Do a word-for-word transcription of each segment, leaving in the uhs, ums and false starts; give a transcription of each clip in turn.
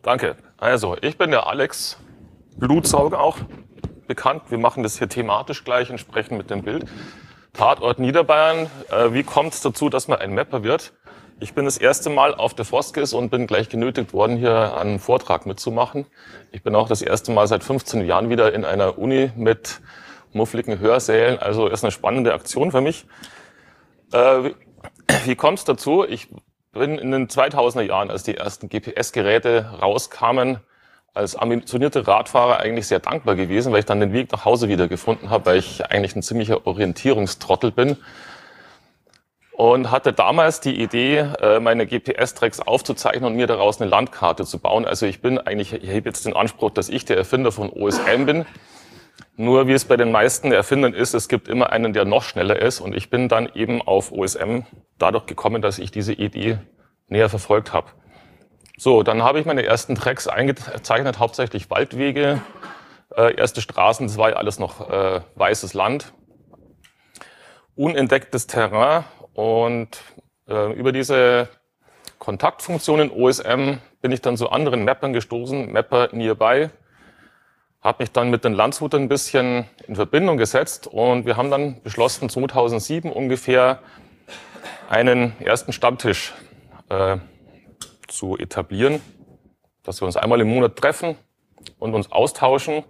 Danke. Also, ich bin der Alex, Blutsauger auch bekannt. Wir machen das hier thematisch gleich entsprechend mit dem Bild. Tatort Niederbayern. Äh, wie kommt es dazu, dass man ein Mapper wird? Ich bin das erste Mal auf der Foskis und bin gleich genötigt worden, hier einen Vortrag mitzumachen. Ich bin auch das erste Mal seit fünfzehn Jahren wieder in einer Uni mit muffligen Hörsälen. Also ist eine spannende Aktion für mich. Äh, wie wie kommt es dazu? Ich bin in den zweitausender Jahren, als die ersten G P S-Geräte rauskamen, als ambitionierter Radfahrer eigentlich sehr dankbar gewesen, weil ich dann den Weg nach Hause wieder gefunden habe, weil ich eigentlich ein ziemlicher Orientierungstrottel bin. Und hatte damals die Idee, meine G P S-Tracks aufzuzeichnen und mir daraus eine Landkarte zu bauen. Also ich bin eigentlich, ich hebe jetzt den Anspruch, dass ich der Erfinder von O S M bin. Nur wie es bei den meisten Erfindern ist, es gibt immer einen, der noch schneller ist. Und ich bin dann eben auf O S M dadurch gekommen, dass ich diese Idee näher verfolgt habe. So, dann habe ich meine ersten Tracks eingezeichnet, hauptsächlich Waldwege, äh, erste Straßen, das war ja alles noch äh, weißes Land, unentdecktes Terrain. Und äh, über diese Kontaktfunktion in O S M bin ich dann zu anderen Mappern gestoßen, Mapper Nearby. Habe mich dann mit den Landshutern ein bisschen in Verbindung gesetzt und wir haben dann beschlossen, zweitausendsieben ungefähr einen ersten Stammtisch äh, zu etablieren, dass wir uns einmal im Monat treffen und uns austauschen.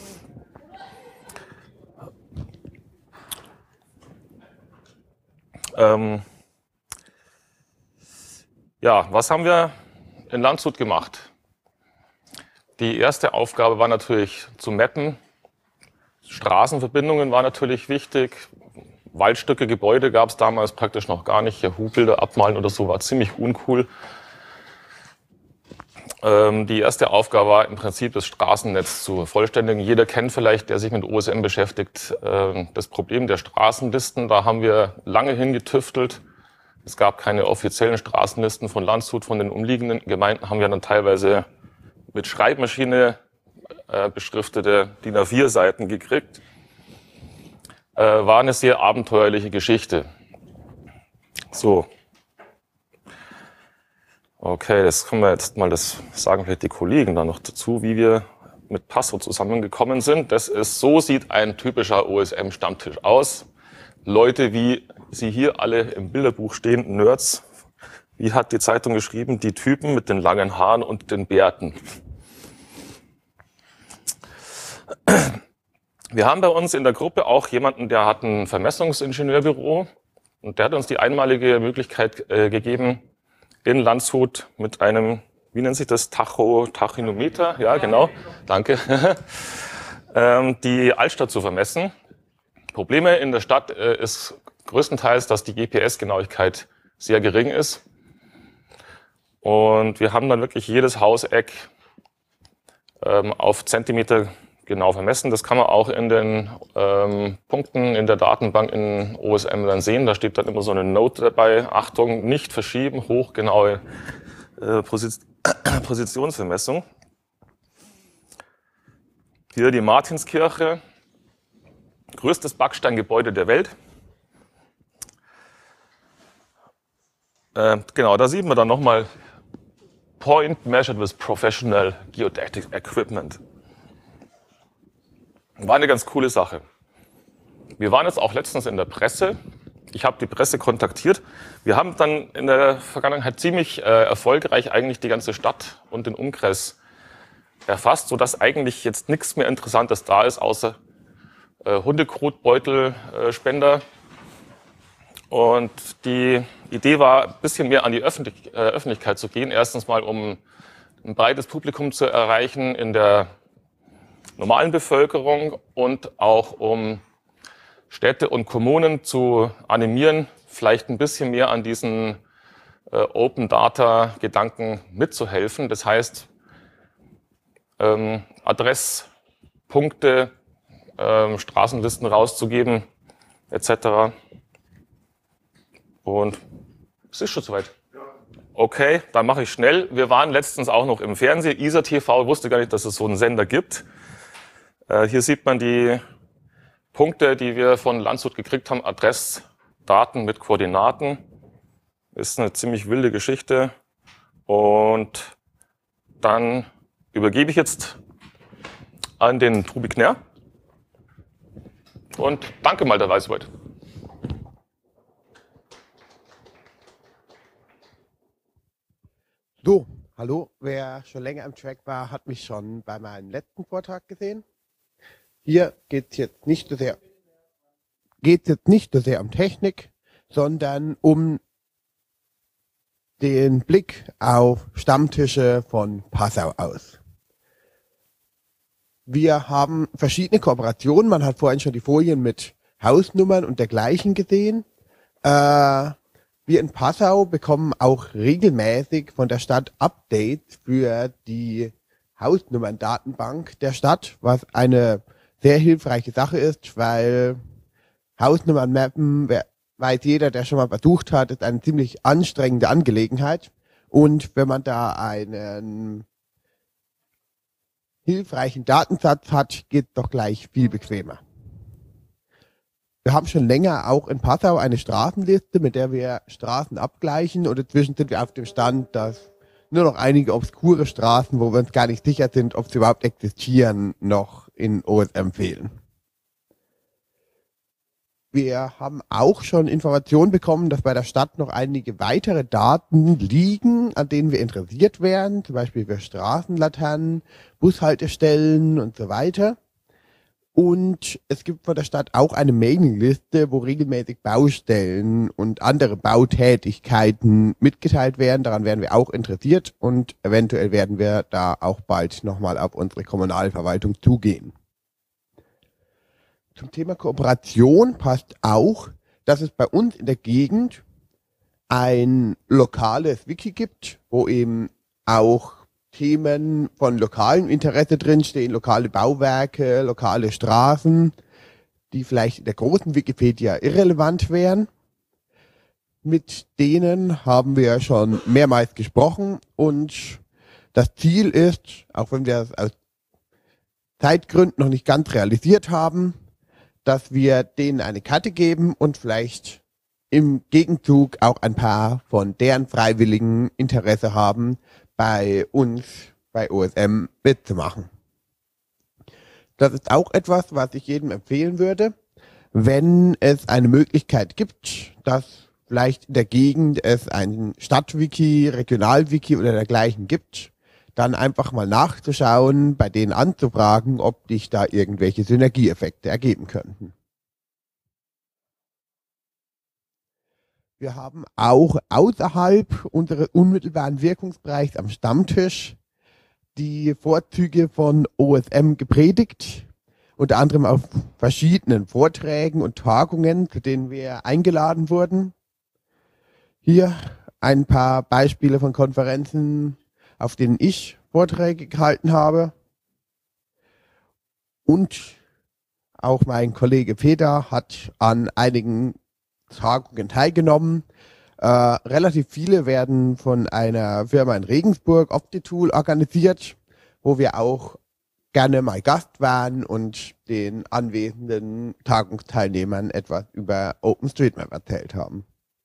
Ähm ja, was haben wir in Landshut gemacht? Die erste Aufgabe war natürlich zu mappen. Straßenverbindungen war natürlich wichtig. Waldstücke, Gebäude gab es damals praktisch noch gar nicht. Yahoo-Bilder abmalen oder so war ziemlich uncool. Ähm, die erste Aufgabe war im Prinzip das Straßennetz zu vervollständigen. Jeder kennt vielleicht, der sich mit O S M beschäftigt, äh, das Problem der Straßenlisten. Da haben wir lange hingetüftelt. Es gab keine offiziellen Straßenlisten von Landshut. Von den umliegenden Gemeinden haben wir dann teilweise mit Schreibmaschine äh, beschriftete D I N A vier Seiten gekriegt. Äh, war eine sehr abenteuerliche Geschichte. So. Okay, das können wir jetzt mal, das sagen vielleicht die Kollegen dann noch dazu, wie wir mit Passau zusammengekommen sind. Das ist, so sieht ein typischer O S M-Stammtisch aus. Leute, wie sie hier alle im Bilderbuch stehen, Nerds. Wie hat die Zeitung geschrieben? Die Typen mit den langen Haaren und den Bärten. Wir haben bei uns in der Gruppe auch jemanden, der hat ein Vermessungsingenieurbüro und der hat uns die einmalige Möglichkeit äh, gegeben, in Landshut mit einem, wie nennt sich das, Tacho, Tachinometer, ja genau, danke, ähm, die Altstadt zu vermessen. Probleme in der Stadt äh, ist größtenteils, dass die G P S-Genauigkeit sehr gering ist. Und wir haben dann wirklich jedes Hauseck ähm, auf Zentimeter genau vermessen. Das kann man auch in den ähm, Punkten in der Datenbank in O S M dann sehen. Da steht dann immer so eine Note dabei. Achtung, nicht verschieben, hochgenaue äh, Posit Positionsvermessung. Hier die Martinskirche, größtes Backsteingebäude der Welt. Äh, genau, da sieht man dann nochmal Point measured with professional geodetic equipment. War eine ganz coole Sache. Wir waren jetzt auch letztens in der Presse. Ich habe die Presse kontaktiert. Wir haben dann in der Vergangenheit ziemlich äh, erfolgreich eigentlich die ganze Stadt und den Umkreis erfasst, sodass eigentlich jetzt nichts mehr Interessantes da ist, außer äh, Hundekotbeutelspender. Äh, Und die Idee war, ein bisschen mehr an die Öffentlich- äh, Öffentlichkeit zu gehen. Erstens mal, um ein breites Publikum zu erreichen in der normalen Bevölkerung und auch um Städte und Kommunen zu animieren, vielleicht ein bisschen mehr an diesen äh, Open-Data-Gedanken mitzuhelfen. Das heißt, ähm, Adresspunkte, ähm, Straßenlisten rauszugeben, et cetera. Und es ist schon soweit. Okay, dann mache ich schnell. Wir waren letztens auch noch im Fernsehen. Isar T V, wusste gar nicht, dass es so einen Sender gibt. Äh, hier sieht man die Punkte, die wir von Landshut gekriegt haben. Adressdaten mit Koordinaten. Ist eine ziemlich wilde Geschichte. Und dann übergebe ich jetzt an den Tobi Knär und danke mal, der Weißwald. So, hallo, wer schon länger am Track war, hat mich schon bei meinem letzten Vortrag gesehen. Hier geht es jetzt nicht so sehr, geht's jetzt nicht so sehr um Technik, sondern um den Blick auf Stammtische von Passau aus. Wir haben verschiedene Kooperationen. Man hat vorhin schon die Folien mit Hausnummern und dergleichen gesehen. Äh, wir in Passau bekommen auch regelmäßig von der Stadt Updates für die Hausnummern-Datenbank der Stadt, was eine sehr hilfreiche Sache ist, weil Hausnummern mappen, weiß jeder, der schon mal versucht hat, ist eine ziemlich anstrengende Angelegenheit. Und wenn man da einen hilfreichen Datensatz hat, geht es doch gleich viel bequemer. Wir haben schon länger auch in Passau eine Straßenliste, mit der wir Straßen abgleichen. Und inzwischen sind wir auf dem Stand, dass nur noch einige obskure Straßen, wo wir uns gar nicht sicher sind, ob sie überhaupt existieren, noch in O S M fehlen. Wir haben auch schon Informationen bekommen, dass bei der Stadt noch einige weitere Daten liegen, an denen wir interessiert wären, zum Beispiel für Straßenlaternen, Bushaltestellen und so weiter. Und es gibt von der Stadt auch eine Mailingliste, wo regelmäßig Baustellen und andere Bautätigkeiten mitgeteilt werden. Daran wären wir auch interessiert und eventuell werden wir da auch bald nochmal auf unsere Kommunalverwaltung zugehen. Zum Thema Kooperation passt auch, dass es bei uns in der Gegend ein lokales Wiki gibt, wo eben auch Themen von lokalem Interesse drinstehen, lokale Bauwerke, lokale Straßen, die vielleicht in der großen Wikipedia irrelevant wären. Mit denen haben wir schon mehrmals gesprochen und das Ziel ist, auch wenn wir es aus Zeitgründen noch nicht ganz realisiert haben, dass wir denen eine Karte geben und vielleicht im Gegenzug auch ein paar von deren Freiwilligen Interesse haben, bei uns, bei O S M mitzumachen. Das ist auch etwas, was ich jedem empfehlen würde, wenn es eine Möglichkeit gibt, dass vielleicht in der Gegend es ein Stadtwiki, Regionalwiki oder dergleichen gibt, dann einfach mal nachzuschauen, bei denen anzufragen, ob sich da irgendwelche Synergieeffekte ergeben könnten. Wir haben auch außerhalb unseres unmittelbaren Wirkungsbereichs am Stammtisch die Vorzüge von O S M gepredigt, unter anderem auf verschiedenen Vorträgen und Tagungen, zu denen wir eingeladen wurden. Hier ein paar Beispiele von Konferenzen, auf denen ich Vorträge gehalten habe. Und auch mein Kollege Peter hat an einigen Tagungen teilgenommen. Äh, relativ viele werden von einer Firma in Regensburg, Optitool, organisiert, wo wir auch gerne mal Gast waren und den anwesenden Tagungsteilnehmern etwas über OpenStreetMap erzählt haben.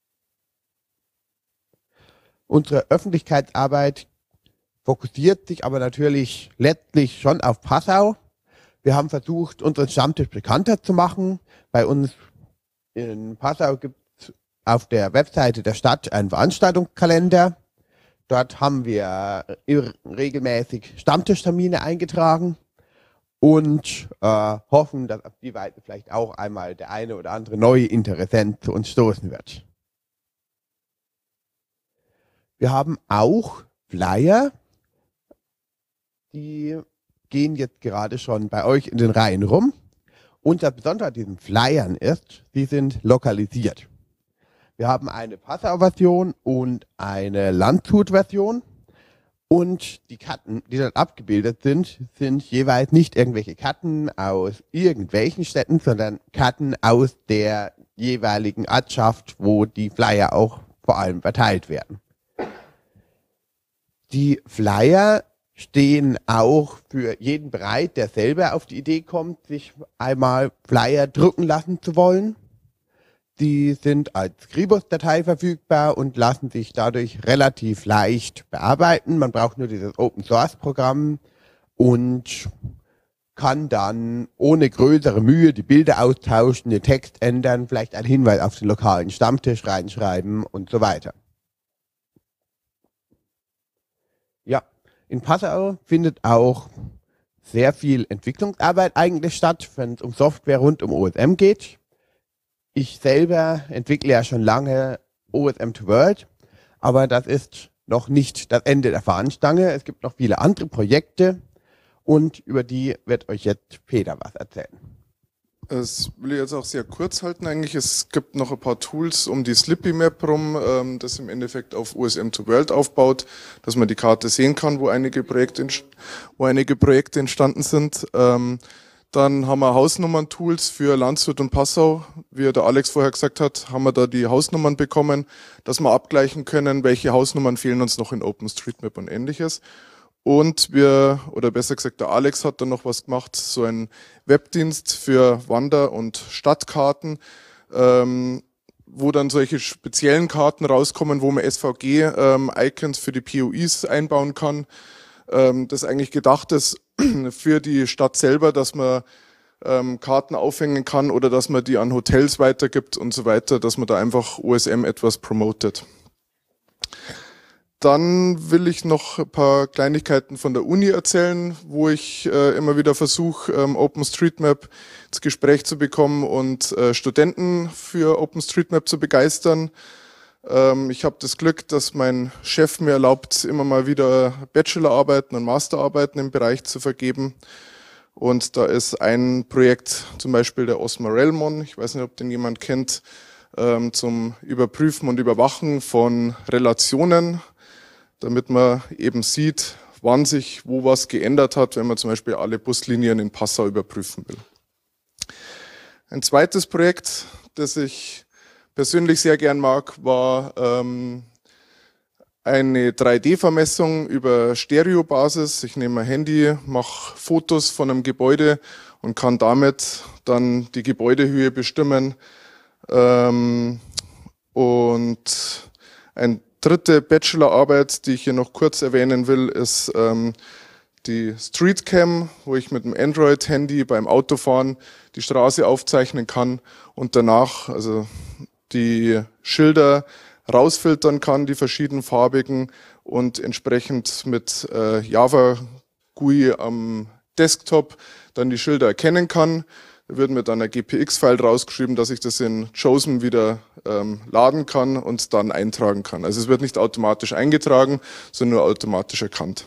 Unsere Öffentlichkeitsarbeit fokussiert sich aber natürlich letztlich schon auf Passau. Wir haben versucht, unseren Stammtisch bekannter zu machen. Bei uns in Passau gibt es auf der Webseite der Stadt einen Veranstaltungskalender. Dort haben wir regelmäßig Stammtischtermine eingetragen und äh, hoffen, dass auf die Weise vielleicht auch einmal der eine oder andere neue Interessent zu uns stoßen wird. Wir haben auch Flyer, die gehen jetzt gerade schon bei euch in den Reihen rum. Und das Besondere an diesen Flyern ist, sie sind lokalisiert. Wir haben eine Passau-Version und eine Landshut-Version. Und die Karten, die dort abgebildet sind, sind jeweils nicht irgendwelche Karten aus irgendwelchen Städten, sondern Karten aus der jeweiligen Ortschaft, wo die Flyer auch vor allem verteilt werden. Die Flyer stehen auch für jeden bereit, der selber auf die Idee kommt, sich einmal Flyer drucken lassen zu wollen. Die sind als Gribus-Datei verfügbar und lassen sich dadurch relativ leicht bearbeiten. Man braucht nur dieses Open-Source-Programm und kann dann ohne größere Mühe die Bilder austauschen, den Text ändern, vielleicht einen Hinweis auf den lokalen Stammtisch reinschreiben und so weiter. Ja, in Passau findet auch sehr viel Entwicklungsarbeit eigentlich statt, wenn es um Software rund um O S M geht. Ich selber entwickle ja schon lange O S M to World, aber das ist noch nicht das Ende der Fahnenstange. Es gibt noch viele andere Projekte und über die wird euch jetzt Peter was erzählen. Das will ich jetzt auch sehr kurz halten eigentlich. Es gibt noch ein paar Tools um die Slippy Map rum, ähm, das im Endeffekt auf O S M to World aufbaut, dass man die Karte sehen kann, wo einige Projekte, wo einige Projekte entstanden sind. Ähm, Dann haben wir Hausnummern-Tools für Landshut und Passau. Wie der Alex vorher gesagt hat, haben wir da die Hausnummern bekommen, dass wir abgleichen können, welche Hausnummern fehlen uns noch in OpenStreetMap und ähnliches. Und wir, oder besser gesagt, der Alex hat dann noch was gemacht, so ein Webdienst für Wander- und Stadtkarten, ähm, wo dann solche speziellen Karten rauskommen, wo man S V G-Icons ähm, für die P O Is einbauen kann. Ähm, das eigentlich gedacht ist für die Stadt selber, dass man ähm, Karten aufhängen kann oder dass man die an Hotels weitergibt und so weiter, dass man da einfach O S M etwas promotet. Dann will ich noch ein paar Kleinigkeiten von der Uni erzählen, wo ich äh, immer wieder versuche, ähm, OpenStreetMap ins Gespräch zu bekommen und äh, Studenten für OpenStreetMap zu begeistern. Ähm, ich habe das Glück, dass mein Chef mir erlaubt, immer mal wieder Bachelorarbeiten und Masterarbeiten im Bereich zu vergeben. Und da ist ein Projekt, zum Beispiel der Osmar Relmon, ich weiß nicht, ob den jemand kennt, ähm, zum Überprüfen und Überwachen von Relationen, damit man eben sieht, wann sich wo was geändert hat, wenn man zum Beispiel alle Buslinien in Passau überprüfen will. Ein zweites Projekt, das ich persönlich sehr gern mag, war ähm, eine drei D-Vermessung über Stereobasis. Ich nehme mein Handy, mache Fotos von einem Gebäude und kann damit dann die Gebäudehöhe bestimmen. Ähm, und ein dritte Bachelorarbeit, die ich hier noch kurz erwähnen will, ist ähm, die Streetcam, wo ich mit dem Android-Handy beim Autofahren die Straße aufzeichnen kann und danach also die Schilder rausfiltern kann, die verschiedenen farbigen, und entsprechend mit äh, Java G U I am Desktop dann die Schilder erkennen kann. Da wird mir dann ein G P X-File rausgeschrieben, dass ich das in JOSM wieder ähm, laden kann und dann eintragen kann. Also es wird nicht automatisch eingetragen, sondern nur automatisch erkannt.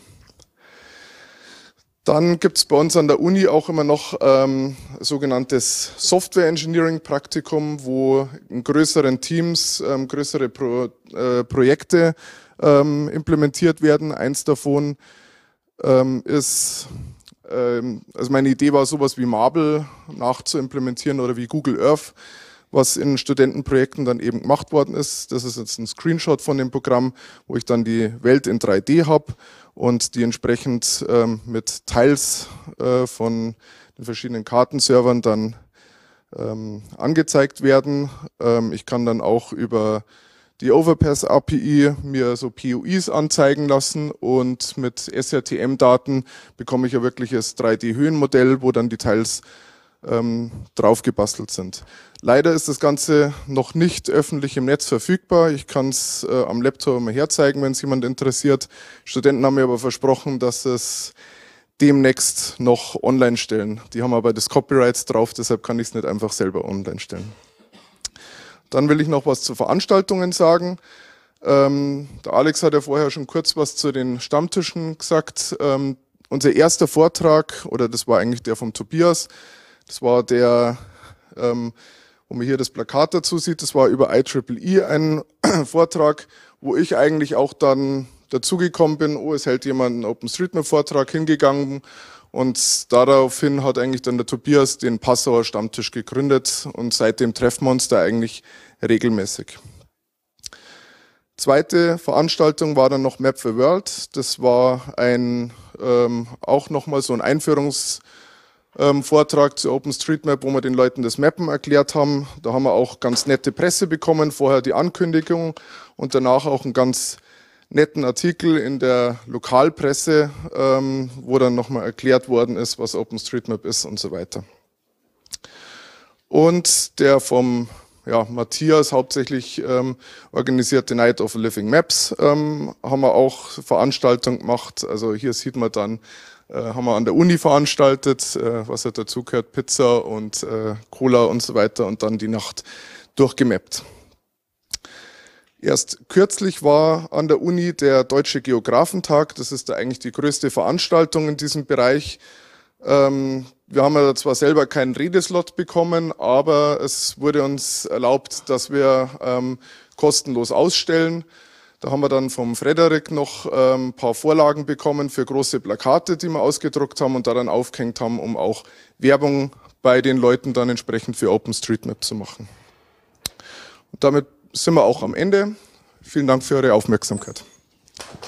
Dann gibt es bei uns an der Uni auch immer noch ähm, sogenanntes Software Engineering Praktikum, wo in größeren Teams ähm, größere Pro, äh, Projekte ähm, implementiert werden. Eins davon ähm, ist Also meine Idee war, sowas wie Marble nachzuimplementieren oder wie Google Earth, was in Studentenprojekten dann eben gemacht worden ist. Das ist jetzt ein Screenshot von dem Programm, wo ich dann die Welt in drei D habe und die entsprechend ähm, mit Tiles äh, von den verschiedenen Kartenservern dann ähm, angezeigt werden. Ähm, ich kann dann auch über die Overpass-A P I mir so P O Is anzeigen lassen und mit S R T M-Daten bekomme ich ein wirkliches drei D-Höhenmodell, wo dann die Teils ähm, drauf gebastelt sind. Leider ist das Ganze noch nicht öffentlich im Netz verfügbar. Ich kann es äh, am Laptop mal herzeigen, wenn es jemand interessiert. Studenten haben mir aber versprochen, dass es demnächst noch online stellen. Die haben aber das Copyright drauf, deshalb kann ich es nicht einfach selber online stellen. Dann will ich noch was zu Veranstaltungen sagen. Ähm, der Alex hat ja vorher schon kurz was zu den Stammtischen gesagt. Ähm, unser erster Vortrag, oder das war eigentlich der vom Tobias, das war der, ähm, wo man hier das Plakat dazu sieht, das war über I E E E ein Vortrag, wo ich eigentlich auch dann dazugekommen bin, oh, es hält jemand einen OpenStreetMap-Vortrag, hingegangen. Und daraufhin hat eigentlich dann der Tobias den Passauer Stammtisch gegründet und seitdem treffen wir uns da eigentlich regelmäßig. Zweite Veranstaltung war dann noch Map the World. Das war ein ähm, auch nochmal so ein Einführungsvortrag ähm, Vortrag zu OpenStreetMap, wo wir den Leuten das Mappen erklärt haben. Da haben wir auch ganz nette Presse bekommen, vorher die Ankündigung und danach auch einen ganz netten Artikel in der Lokalpresse, ähm, wo dann nochmal erklärt worden ist, was OpenStreetMap ist und so weiter. Und der vom ja, Matthias hauptsächlich ähm, organisierte Night of Living Maps ähm, haben wir auch Veranstaltungen gemacht. Also hier sieht man dann, äh, haben wir an der Uni veranstaltet, äh, was ja dazu gehört, Pizza und äh, Cola und so weiter und dann die Nacht durchgemappt. Erst kürzlich war an der Uni der Deutsche Geographentag. Das ist da eigentlich die größte Veranstaltung in diesem Bereich. Ähm, wir haben ja zwar selber keinen Redeslot bekommen, aber es wurde uns erlaubt, dass wir ähm, kostenlos ausstellen. Da haben wir dann vom Frederik noch ähm, ein paar Vorlagen bekommen für große Plakate, die wir ausgedruckt haben und daran aufgehängt haben, um auch Werbung bei den Leuten dann entsprechend für OpenStreetMap zu machen. Und damit sind wir auch am Ende. Vielen Dank für eure Aufmerksamkeit.